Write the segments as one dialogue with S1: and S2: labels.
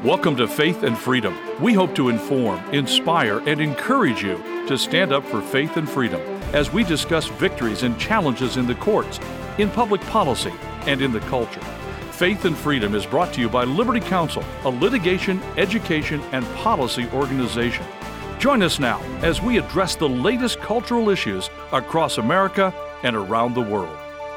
S1: Welcome to Faith and Freedom. We hope to inform, inspire, and encourage you to stand up for faith and freedom as we discuss victories and challenges in the courts, in public policy, and in the culture. Faith and Freedom is brought to you by Liberty Counsel, a litigation, education, and policy organization. Join us now as we address the latest cultural issues across America and around the world.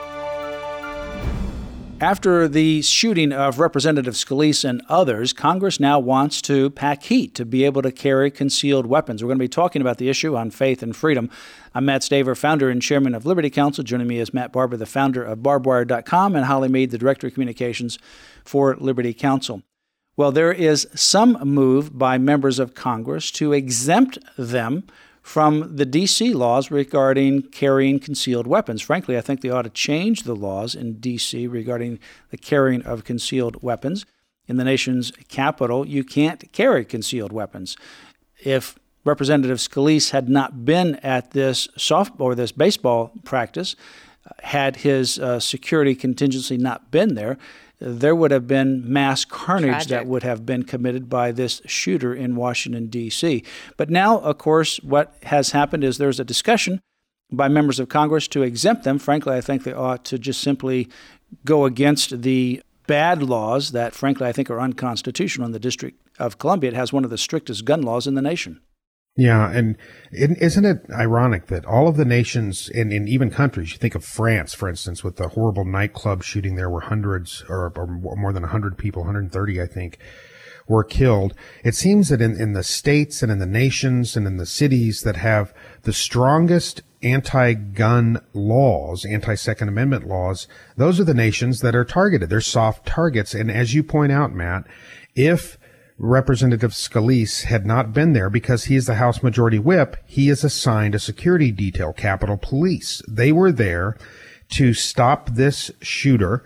S2: After the shooting of Representative Scalise and others, Congress now wants to pack heat to be able to carry concealed weapons. We're going to be talking about the issue on Faith and Freedom. I'm Matt Staver, founder and chairman of Liberty Counsel. Joining me is Matt Barber, the founder of barbedwire.com, and Holly Mead, the director of communications for Liberty Counsel. Well, there is some move by members of Congress to exempt them from the D.C. laws regarding carrying concealed weapons. Frankly, I think they ought to change the laws in D.C. regarding the carrying of concealed weapons. In the nation's capital, you can't carry concealed weapons. If Representative Scalise had not been at this this baseball practice, had his security contingency not been there, there would have been mass carnage
S3: Tragic.
S2: That would have been committed by this shooter in Washington, D.C. But now, of course, what has happened is there's a discussion by members of Congress to exempt them. Frankly, I think they ought to just simply go against the bad laws that, frankly, I think are unconstitutional in the District of Columbia. It has one of the strictest gun laws in the nation.
S4: Yeah, and isn't it ironic that all of the nations and even countries, you think of France, for instance, with the horrible nightclub shooting there where hundreds or more than 100 people, 130, I think, were killed. It seems that in the states and in the nations and in the cities that have the strongest anti-gun laws, anti-Second Amendment laws, those are the nations that are targeted. They're soft targets. And as you point out, Matt, if Representative Scalise had not been there because he is the House Majority Whip, he is assigned a security detail, Capitol Police. They were there to stop this shooter,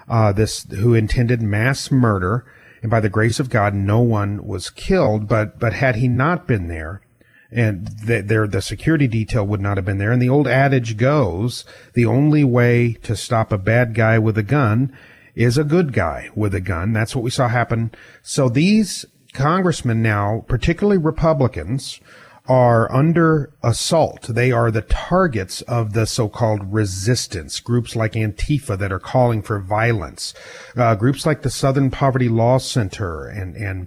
S4: who intended mass murder, and by the grace of God, no one was killed. But had he not been there, and the security detail would not have been there. And the old adage goes, the only way to stop a bad guy with a gun is a good guy with a gun. That's what we saw happen. So these congressmen now, particularly Republicans, are under assault. They are the targets of the so-called resistance, groups like Antifa that are calling for violence, groups like the Southern Poverty Law Center and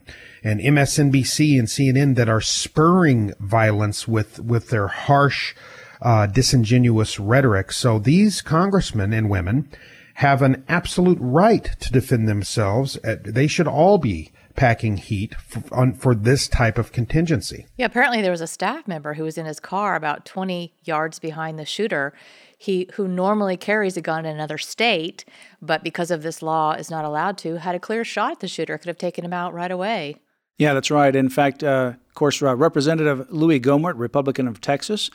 S4: MSNBC and CNN that are spurring violence with their harsh, disingenuous rhetoric. So these congressmen and women have an absolute right to defend themselves. They should all be packing heat for this type of contingency.
S3: Yeah, apparently there was a staff member who was in his car about 20 yards behind the shooter, who normally carries a gun in another state, but because of this law is not allowed to, had a clear shot at the shooter, could have taken him out right away.
S2: Yeah, that's right. In fact, of course, Representative Louis Gohmert, Republican of Texas,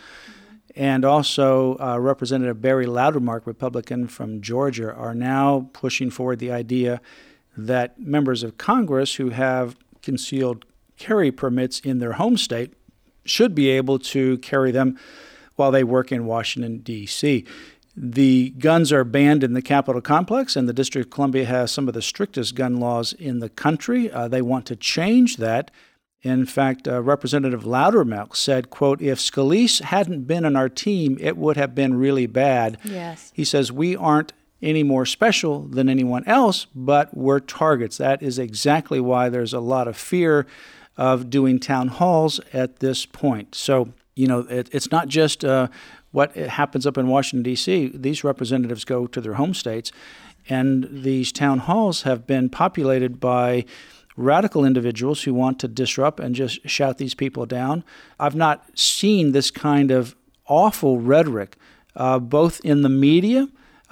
S2: and also Representative Barry Loudermark, Republican from Georgia, are now pushing forward the idea that members of Congress who have concealed carry permits in their home state should be able to carry them while they work in Washington, D.C. The guns are banned in the Capitol complex, and the District of Columbia has some of the strictest gun laws in the country. They want to change that. In fact, Representative Loudermilk said, quote, if Scalise hadn't been on our team, it would have been really bad.
S3: Yes.
S2: He says, we aren't any more special than anyone else, but we're targets. That is exactly why there's a lot of fear of doing town halls at this point. So, it's not just what happens up in Washington, D.C. These representatives go to their home states, and these town halls have been populated by radical individuals who want to disrupt and just shout these people down. I've not seen this kind of awful rhetoric, both in the media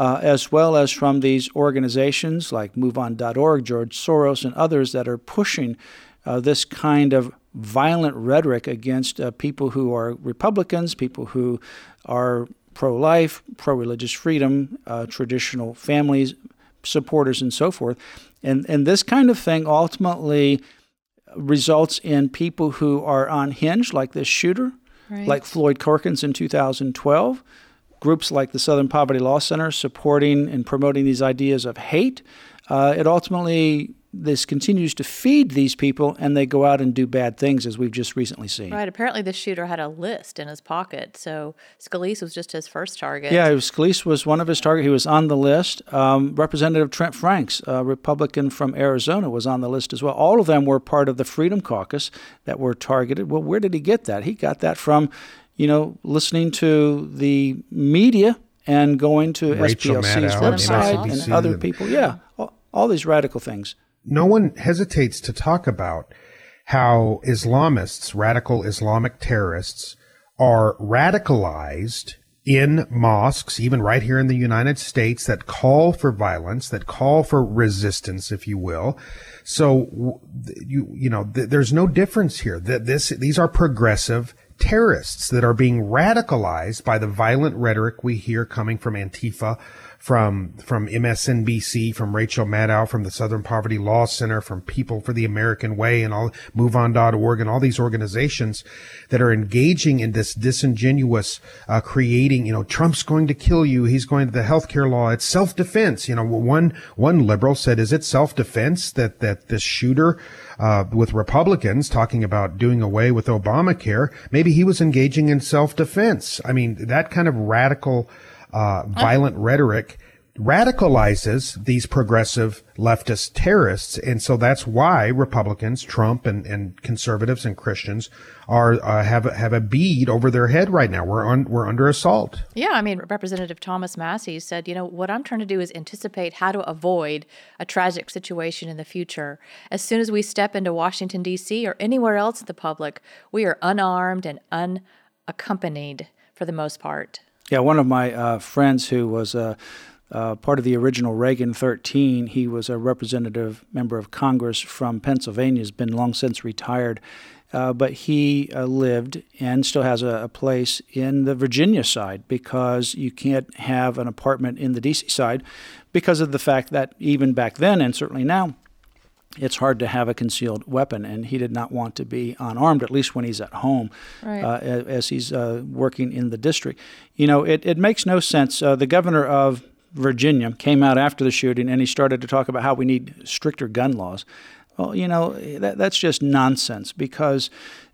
S2: as well as from these organizations like MoveOn.org, George Soros, and others that are pushing this kind of violent rhetoric against people who are Republicans, people who are pro-life, pro-religious freedom, traditional families, supporters, and so forth. And this kind of thing ultimately results in people who are unhinged, like this shooter, right, like Floyd Corkins in 2012, groups like the Southern Poverty Law Center supporting and promoting these ideas of hate. It ultimately this continues to feed these people, and they go out and do bad things, as we've just recently seen.
S3: Right. Apparently, the shooter had a list in his pocket, so Scalise was just his first target.
S2: Yeah, Scalise was one of his targets. He was on the list. Representative Trent Franks, a Republican from Arizona, was on the list as well. All of them were part of the Freedom Caucus that were targeted. Well, where did he get that? He got that from, listening to the media and going to
S4: Rachel
S2: SPLC's
S4: Maddow,
S2: website
S4: MSNBC,
S2: and other people. Yeah, all these radical things.
S4: No one hesitates to talk about how Islamists, radical Islamic terrorists, are radicalized in mosques, even right here in the United States, that call for violence, that call for resistance, if you will. So, there's no difference here. These are progressive terrorists that are being radicalized by the violent rhetoric we hear coming from Antifa, from MSNBC, from Rachel Maddow, from the Southern Poverty Law Center, from People for the American Way, and all MoveOn.org, and all these organizations that are engaging in this disingenuous creating. Trump's going to kill you. He's going to the healthcare law. It's self-defense. One liberal said, "Is it self-defense that this shooter with Republicans talking about doing away with Obamacare? Maybe he was engaging in self-defense." I mean, that kind of radical violent rhetoric radicalizes these progressive leftist terrorists. And so that's why Republicans, Trump and conservatives and Christians have a bead over their head right now. We're under assault.
S3: Yeah, I mean, Representative Thomas Massie said, what I'm trying to do is anticipate how to avoid a tragic situation in the future. As soon as we step into Washington, D.C. or anywhere else in the public, we are unarmed and unaccompanied for the most part.
S2: Yeah, one of my friends who was part of the original Reagan 13, he was a representative member of Congress from Pennsylvania, has been long since retired, but he lived and still has a place in the Virginia side, because you can't have an apartment in the D.C. side because of the fact that even back then, and certainly now, it's hard to have a concealed weapon, and he did not want to be unarmed, at least when he's at home,
S3: right.
S2: As he's working in the district. It makes no sense. The governor of Virginia came out after the shooting, and he started to talk about how we need stricter gun laws. Well, that's just nonsense, because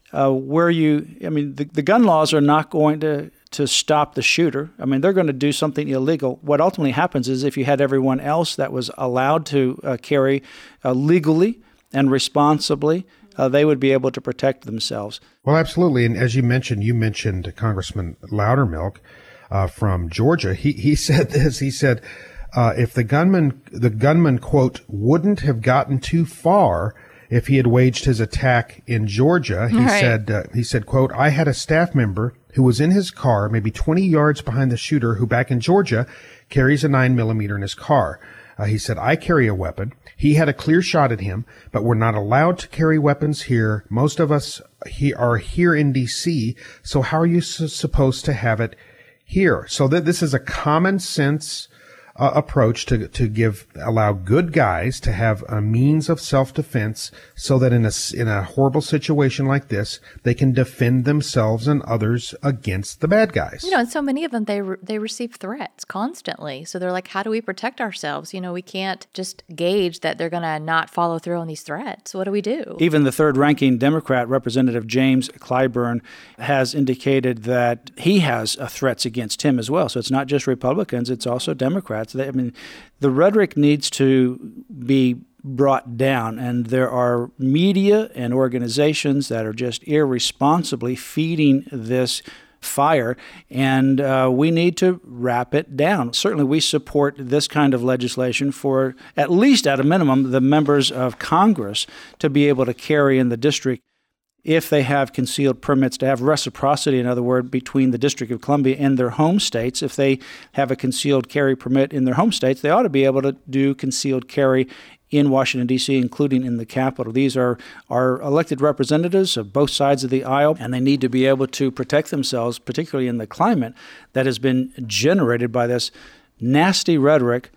S2: the gun laws are not going to stop the shooter. I mean, they're going to do something illegal. What ultimately happens is, if you had everyone else that was allowed to carry legally and responsibly, they would be able to protect themselves.
S4: Well, absolutely. And as you mentioned Congressman Loudermilk from Georgia. He said this. He said, if the gunman, quote, wouldn't have gotten too far if he had waged his attack in Georgia. He said, quote, I had a staff member who was in his car maybe 20 yards behind the shooter, who back in Georgia carries a 9mm in his car. He said, I carry a weapon. He had a clear shot at him, but we're not allowed to carry weapons here. Most of us are here in D.C., so how are you supposed to have it here? So this is a common sense approach to allow good guys to have a means of self-defense, so that in a horrible situation like this, they can defend themselves and others against the bad guys.
S3: And so many of them, they receive threats constantly. So they're like, how do we protect ourselves? We can't just gauge that they're going to not follow through on these threats. What do we do?
S2: Even the third-ranking Democrat, Representative James Clyburn, has indicated that he has threats against him as well. So it's not just Republicans, it's also Democrats. The rhetoric needs to be brought down, and there are media and organizations that are just irresponsibly feeding this fire, and we need to wrap it down. Certainly we support this kind of legislation for, at least at a minimum, the members of Congress to be able to carry in the district if they have concealed permits, to have reciprocity, in other words, between the District of Columbia and their home states. If they have a concealed carry permit in their home states, they ought to be able to do concealed carry in Washington, D.C., including in the Capitol. These are our elected representatives of both sides of the aisle, and they need to be able to protect themselves, particularly in the climate that has been generated by this nasty rhetoric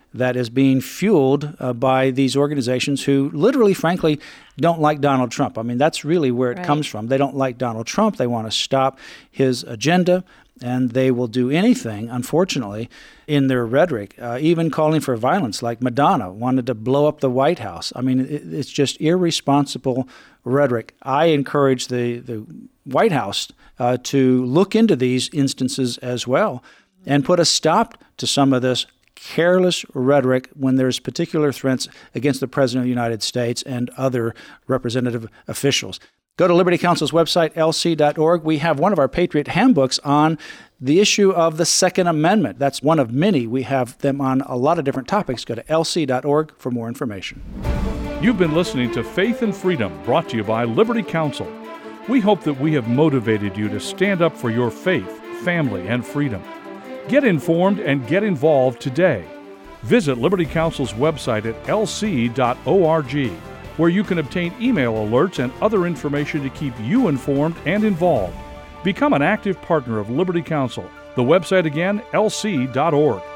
S2: that is being fueled by these organizations who literally, frankly, don't like Donald Trump. I mean, that's really where it comes from. They don't like Donald Trump. They want to stop his agenda, and they will do anything, unfortunately, in their rhetoric, even calling for violence, like Madonna wanted to blow up the White House. I mean, it's just irresponsible rhetoric. I encourage the White House to look into these instances as well and put a stop to some of this careless rhetoric when there's particular threats against the President of the United States and other representative officials. Go to Liberty Counsel's website, lc.org. We have one of our Patriot handbooks on the issue of the Second Amendment. That's one of many. We have them on a lot of different topics. Go to lc.org for more information.
S1: You've been listening to Faith and Freedom, brought to you by Liberty Counsel. We hope that we have motivated you to stand up for your faith, family, and freedom. Get informed and get involved today. Visit Liberty Counsel's website at lc.org, where you can obtain email alerts and other information to keep you informed and involved. Become an active partner of Liberty Counsel. The website again, lc.org.